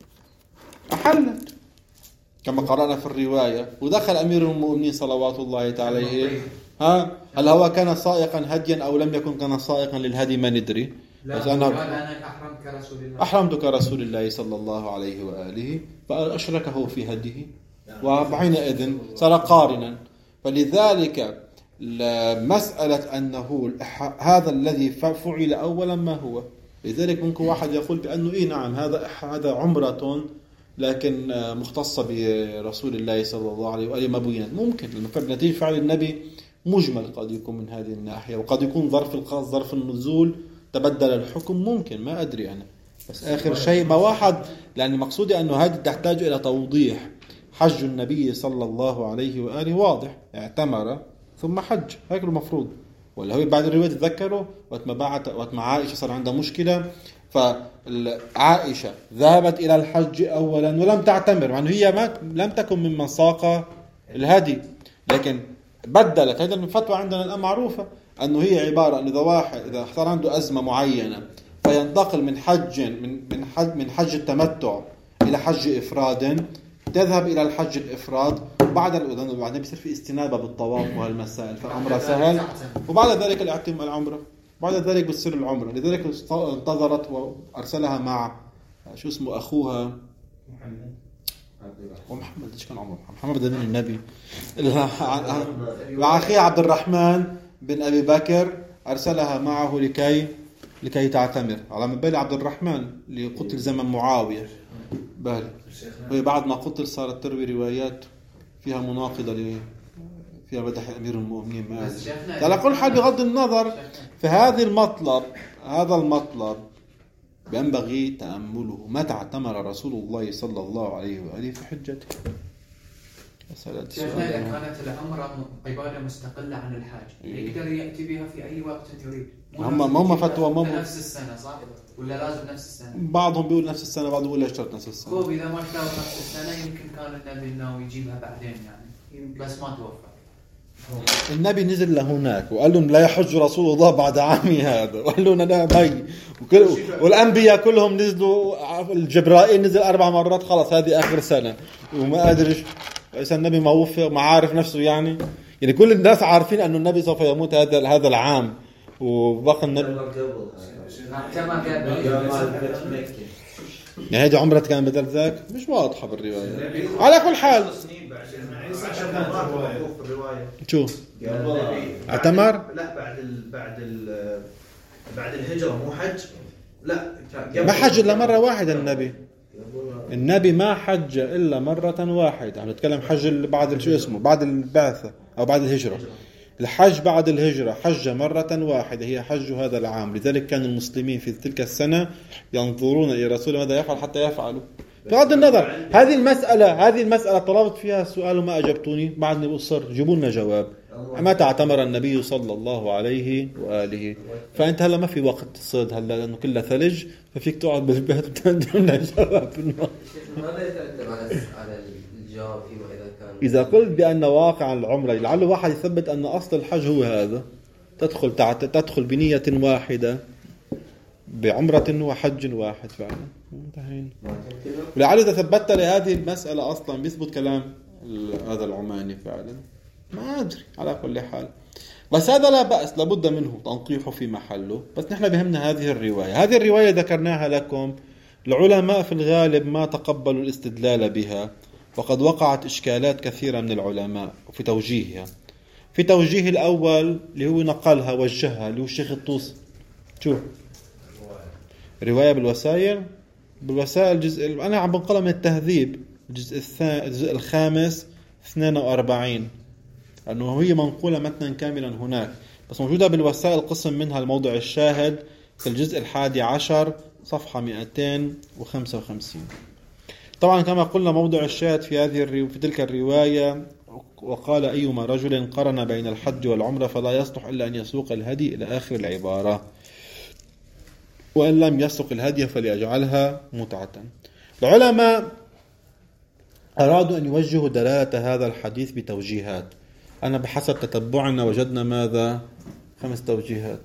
[SPEAKER 1] كما قرأنا في الرواية. ودخل أمير المؤمنين صلوات الله تعالى عليه. هل هو كان سائقا هديا أو لم يكن كان سائقا للهدي ما ندري.
[SPEAKER 4] بس أنا
[SPEAKER 1] أحرمت كرسول الله صلى الله عليه وآله، فأشركه في هديه وحينئذ صار قارنا. فلذلك مسألة أنه هذا الذي فعل أولا ما هو. لذلك ممكن واحد يقول بأنه نعم هذا عمرة لكن مختصة برسول الله صلى الله عليه وآله ما بينت. ممكن نتيجة فعل النبي مجمل قد يكون من هذه الناحية، وقد يكون ظرف الخاص ظرف النزول تبدل الحكم. ممكن ما أدري أنا. بس آخر شيء واحد، لأن مقصودي أنه هذه تحتاج إلى توضيح. حج النبي صلى الله عليه وآله واضح، اعتمر ثم حج، هيك المفروض. ولا هو بعد الرواية تذكروا وقت ما عائشة صار عندها مشكلة، فعائشة ذهبت إلى الحج أولا ولم تعتمر، يعني هي لم تكن ممن ساق الهدي، لكن بدلت. هذا الفتوى عندنا الآن معروفة أنه هي عبارة أن إذا صار عنده أزمة معينة فينتقل من حج التمتع إلى حج إفراد، تذهب إلى الحج الإفراد بعدين بيصير في استنابة بالطواف وهالمسائل، فالأمر سهل. وبعد ذلك العمرة، بعد ذلك بتصير العمرة. لذلك انتظرت وأرسلها مع شو اسمه أخوها
[SPEAKER 6] محمد
[SPEAKER 1] ومحمد، ايش كان عمره محمد بن النبي مع أخيه عبد الرحمن بن أبي بكر أرسلها معه لكي تعتمر على مبالي عبد الرحمن اللي قتل زمن معاوية بالي، وهي بعد ما قتل صارت تروي روايات فيها مناقضة فيها مدح أمير المؤمنين. ما على كل حال بغض النظر في هذا المطلب ينبغي تأمله. متى اعتمر رسول الله صلى الله عليه وآله في حجته؟
[SPEAKER 4] شيخنا إذا كانت العمرة عبادة مستقلة عن الحاج يقدر يأتي بها في أي وقت يريد.
[SPEAKER 1] هم فتوى
[SPEAKER 4] نفس السنة صح؟ ولا لازم نفس السنة؟
[SPEAKER 1] بعضهم بيقول نفس السنة، بعضهم بيقول لا يشترط نفس السنة.
[SPEAKER 4] هو إذا ما اشترط نفس السنة يمكن كان النبي إنه يجيبها بعدين يعني، بس ما توفى.
[SPEAKER 1] النبي نزل لهناك وقال لهم لا يحج رسول الله بعد عامي هذا، وقال لهم أنا بي والأنبياء كلهم نزلوا، الجبرائيل نزل 4 مرات، خلاص هذه آخر سنة وما أدري إذا النبي ما وفى، ما عارف نفسه يعني كل الناس عارفين أنه النبي سوف يموت هذا العام، وبقى النبي يعني هذه عمرة كان بدل ذاك مش واضحة بالرواية. على كل حال شو اعتمر؟
[SPEAKER 3] لا بعد الهجرة مو حج، لا
[SPEAKER 1] ما حج إلا مرة واحدة. النبي ما حج إلا مرة واحدة. عم نتكلم حج بعد شو اسمه، بعد البعثة أو بعد الهجرة. الحج بعد الهجرة حج مرة واحدة، هي حج هذا العام. لذلك كان المسلمين في تلك السنة ينظرون إلى رسول ماذا يفعل حتى يفعلوا. بغض النظر هذه المسألة طلبت فيها سؤال وما أجبتوني، بعدني بأصر جيبوا لنا جواب. متى اعتمر النبي صلى الله عليه وآله؟ فأنت هلا ما في وقت تصيد هلا لأنه كله ثلج، ففيك تقعد بالبيت وتنجم لنا جواب في النار.
[SPEAKER 5] ماذا يترتب على الجواب فيما إذا كان؟
[SPEAKER 1] إذا قلت بأن واقع العمرة لعله واحد يثبت أن أصل الحج هو هذا، تدخل بنية واحدة بعمرة وحج واحد فعلا انتهينا. ولعل إذا ثبتت لهذه المسألة أصلا بيثبت كلام هذا العماني فعلا، ما أدري. على كل حال بس هذا لا بأس، لابد منه تنقيحه في محله. بس نحن بهمنا هذه الرواية ذكرناها لكم. العلماء في الغالب ما تقبلوا الاستدلال بها، وقد وقعت إشكالات كثيرة من العلماء في توجيهها. في توجيه الأول اللي هو نقلها وجهها اللي هو الشيخ الطوسي، شو رواية بالوسائل جزء أنا عم بنقلها من التهذيب الجزء الخامس 42، أنه هي منقولة متنا كاملا هناك، بس موجودة بالوسائل قسم منها الموضع الشاهد في الجزء 11 صفحة 255. طبعا كما قلنا موضع الشاهد في تلك الرواية وقال أيما رجل قرن بين الحج والعمرة فلا يصلح إلا أن يسوق الهدي إلى آخر العبارة، وإن لم يسوق الهدي فليجعلها متعة. العلماء أرادوا أن يوجهوا دلالة هذا الحديث بتوجيهات. أنا بحسب تتبعنا وجدنا ماذا 5 توجيهات.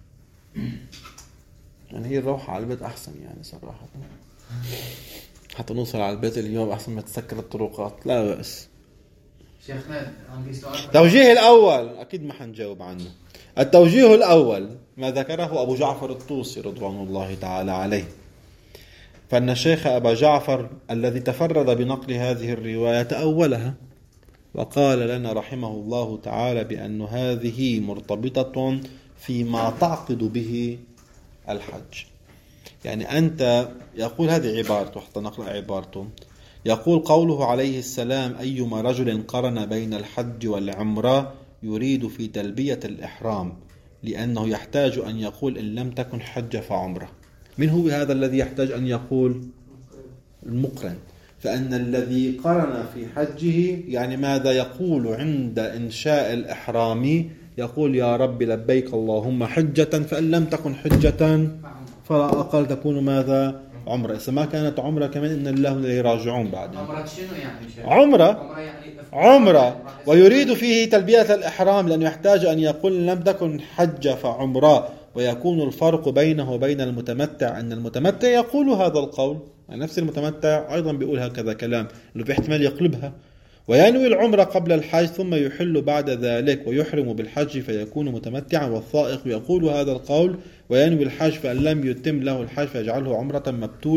[SPEAKER 1] يعني هي الروحة على البيت أحسن يعني صراحة، حتى نوصل على البيت اليوم أحسن ما تسكر الطرقات، لا بأس.
[SPEAKER 4] شيخنا عندي سؤال.
[SPEAKER 1] التوجيه الأول أكيد ما حنجاوب عنه. التوجيه الأول ما ذكره أبو جعفر الطوسي رضوان الله تعالى عليه، فإن الشيخ أبا جعفر الذي تفرد بنقل هذه الرواية تأولها وقال لنا رحمه الله تعالى بأن هذه مرتبطة فيما تعقد به الحج. يعني أنت يقول هذه عبارته، حتى نقرأ عبارته، يقول قوله عليه السلام أيما رجل قرن بين الحج والعمرة يريد في تلبية الإحرام، لأنه يحتاج أن يقول إن لم تكن حج فعمرة. من هو هذا الذي يحتاج أن يقول؟ المقرن. فأن الذي قرن في حجه يعني ماذا يقول عند إنشاء الإحرام؟ يقول يا رب لبيك اللهم حجة، فإن لم تكن حجة فلا أقل تكون ماذا؟ عمرة. إذا ما كانت عمرة كمان إن الله يراجعون بعد.
[SPEAKER 4] عمرة شنو يعني؟
[SPEAKER 1] عمرة ويريد فيه تلبية الإحرام لأنه يحتاج أن يقول لم تكن حج فعمرة. ويكون الفرق بينه وبين المتمتع أن المتمتع يقول هذا القول، يعني نفس المتمتع أيضا بيقول هكذا كلام اللي في احتمال يقلبها، وينوي العمرة قبل الحج ثم يحل بعد ذلك ويحرم بالحج فيكون متمتعا. والثائق يقول هذا القول وينوي الحج فإن لم يتم له الحج فيجعله عمرة مبتولة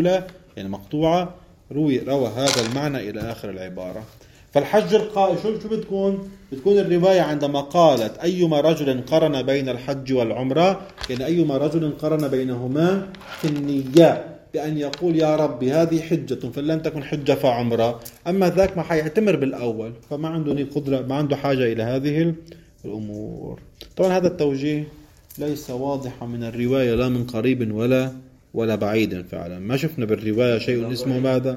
[SPEAKER 1] يعني مقطوعة روى هذا المعنى إلى آخر العبارة. فالحج شو بتكون الرواية عندما قالت أيما رجل قرن بين الحج والعمرة، يعني أيما رجل قرن بينهما في النية بأن يقول يا ربي هذه حجة فلن تكن حجة فعمرة، أما ذاك ما حيعتمر بالأول فما عنده قدرة، ما عنده حاجة إلى هذه الأمور. طبعا هذا التوجيه ليس واضحا من الرواية لا من قريب ولا بعيد. فعلا ما شفنا بالرواية شيء اسمه ماذا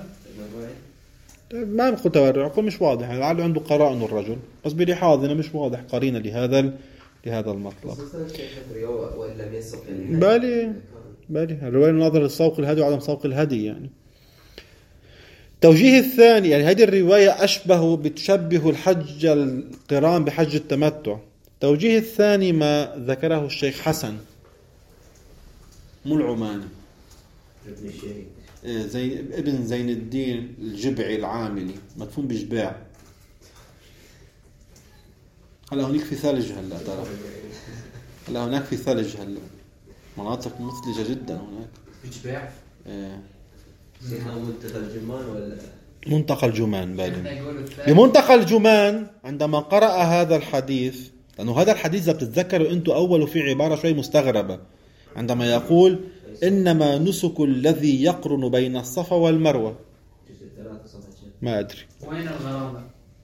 [SPEAKER 1] ما قلت تورع، أقول مش واضح، يعني لعله عنده قرائن الرجل، بس بلحاظنا مش واضح قرينة لهذا المطلب. بالي الرواية الناظر للسوق الهدي وعدم سوق الهدي. يعني توجيه الثاني، يعني هذه الرواية بتشبه الحج القران بحج التمتع. توجيه الثاني ما ذكره الشيخ حسن مو العماني ابن زين الدين الجبعي العاملي، مدفون بجباع. هلا هناك في ثلج هلا ترى، هلا هناك في ثلج هلا، مناطق مثلجة جدا هناك
[SPEAKER 4] بجباع.
[SPEAKER 6] منتقى الجمان ولا
[SPEAKER 1] منتقى الجمان؟ بالي بمنتقى الجمان عندما قرأ هذا الحديث، لأنه هذا الحديث إذا بتتذكروا أنتم أول في عبارة شوي مستغربة عندما يقول إنما نسك الذي يقرن بين الصفا والمروة. ما أدري
[SPEAKER 4] وين الغرابة؟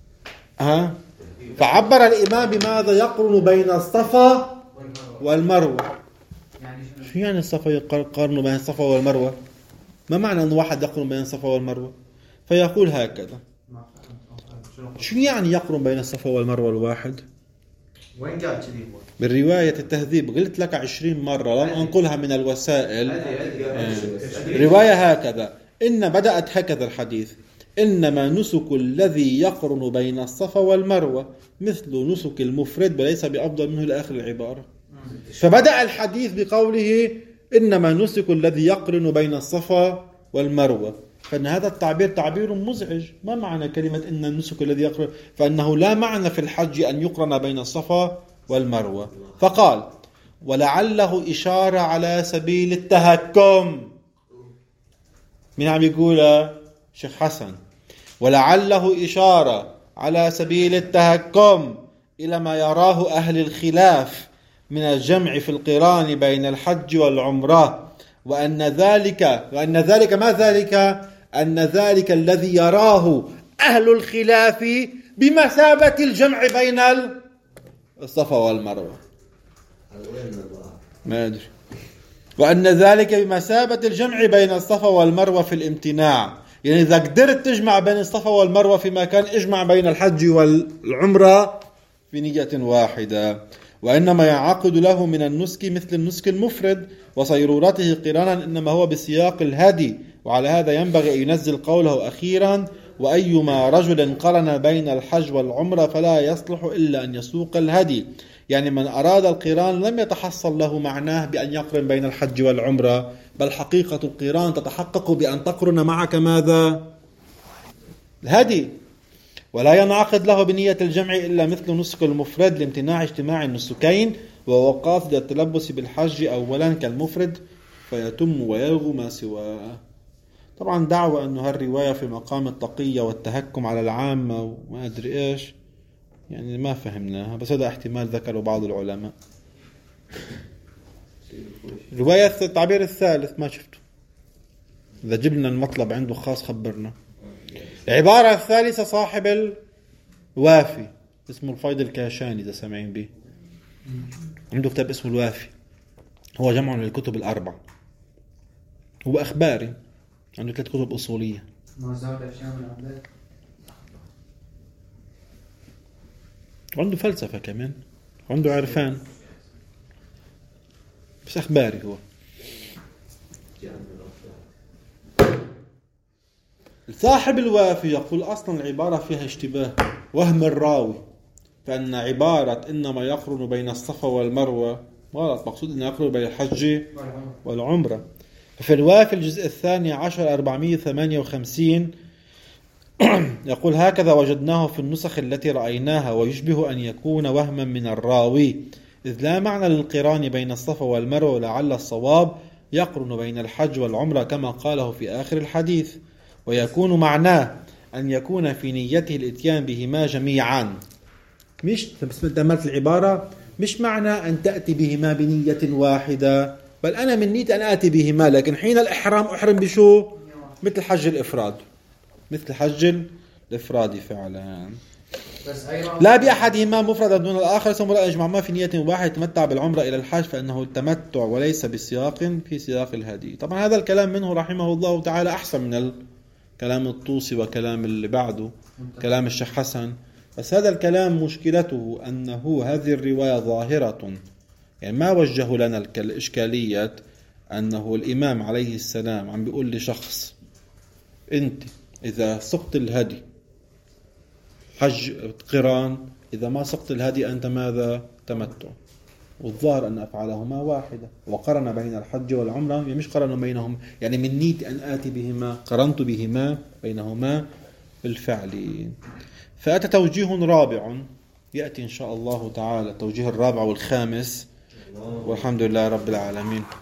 [SPEAKER 1] فعبر الإمام بماذا يقرن بين الصفا والمروة.
[SPEAKER 4] يعني
[SPEAKER 1] شو يعني الصفا يقرن بين الصفا والمروة؟ ما معنى أن واحد يقرن بين الصفا والمروة؟ فيقول هكذا، شو يعني يقرن بين الصفا والمروة الواحد؟
[SPEAKER 3] وين قال كذي؟
[SPEAKER 1] بالرواية التهذيب قلت لك 20 مرة لن أنقلها من الوسائل. رواية هكذا، إن بدأت هكذا الحديث: إنما نسك الذي يقرن بين الصفا والمروة مثل نسك المفرد وليس بأفضل منه لآخر العبارة. فبدأ الحديث بقوله إنما نسك الذي يقرن بين الصفا والمروة، فإن هذا التعبير تعبير مزعج. ما معنى كلمة إن النسك الذي يقرن؟ فإنه لا معنى في الحج أن يقرن بين الصفا والمروة. فقال ولعله إشارة على سبيل التهكم. مين عم يقول؟ شيخ حسن. ولعله إشارة على سبيل التهكم إلى ما يراه أهل الخلاف من الجمع في القران بين الحج والعمرة، وأن ذلك ما ذلك؟ أن ذلك الذي يراه أهل الخلاف بمثابة الجمع بين الصفا والمروة. ما أدري. وأن ذلك بمثابة الجمع بين الصفا والمروة في الامتناع، يعني إذا قدرت تجمع بين الصفا والمروة في مكان، اجمع بين الحج والعمرة في نية واحدة. وإنما يعقد له من النسك مثل النسك المفرد وصيرورته قرانا إنما هو بسياق الهدي، وعلى هذا ينبغي أن ينزل قوله أخيرا: وأيما رجل قرن بين الحج والعمرة فلا يصلح إلا أن يسوق الهدي. يعني من أراد القران لم يتحصل له معناه بأن يقرن بين الحج والعمرة، بل حقيقة القران تتحقق بأن تقرن معك ماذا؟ الهدي. ولا ينعقد له بنية الجمع إلا مثل نسك المفرد لامتناع اجتماع النسكين، وهو قاصد التلبس بالحج أولا كالمفرد فيتم ويلغو ما سواه. طبعا دعوة أنه هالرواية في مقام التقية والتهكم على العامة وما أدري إيش، يعني ما فهمناها، بس هذا احتمال ذكره بعض العلماء. رواية التعبير الثالث ما شفته، إذا جبنا المطلب عنده خاص خبرنا. العبارة الثالثة صاحب الوافي اسمه الفيض الكاشاني، إذا سمعين به، عنده كتاب اسمه الوافي، هو جمع للكتب الأربع، هو أخباري، عنده 3 كتب أصولية.
[SPEAKER 4] ما زاد أشياء من عبدالله،
[SPEAKER 1] عنده فلسفة كمان، عنده عرفان، بس أخباري هو. صاحب الوافي يقول أصلا العبارة فيها اشتباه، وهم الراوي، فأن عبارة إنما يقرن بين الصفا والمروة غلط، مقصود أنه يقرن بين الحج والعمرة. ففي الوافي الجزء الثاني 10 458 يقول: هكذا وجدناه في النسخ التي رأيناها، ويشبه أن يكون وهما من الراوي، إذ لا معنى للقران بين الصفا والمروة، ولعل الصواب يقرن بين الحج والعمرة كما قاله في آخر الحديث، ويكون معناه أن يكون في نيته الإتيان بهما جميعا. مش تمت العبارة مش معنى أن تأتي بهما بنية واحدة، بل أنا من نية أن آتي بهما، لكن حين الإحرام أحرم بشو؟ مثل حج الإفراد، مثل حج الإفراد فعلا، لا بأحدهما مفردا دون الآخر. ثم لا يجمع ما في نية واحد يتمتع بالعمرة إلى الحج فإنه التمتع وليس بالسياق في سياق الهدي. طبعا هذا الكلام منه رحمه الله تعالى أحسن من كلام الطوسي وكلام اللي بعده كلام الشيخ حسن، بس هذا الكلام مشكلته أنه هذه الرواية ظاهرة، يعني ما وجه لنا الإشكالية أنه الإمام عليه السلام عم بيقول لشخص أنت إذا سقط الهدي حج قران، إذا ما سقط الهدي أنت ماذا؟ تمتع. والظاهر أن أفعالهما واحدة، وقرن بين الحج والعمرة، يعني مش قرن بينهم يعني من نيت أن آتي بهما، قرنت بهما بينهما بالفعل. فأتى توجيه رابع يأتي إن شاء الله تعالى، التوجيه الرابع والخامس، والحمد لله رب العالمين.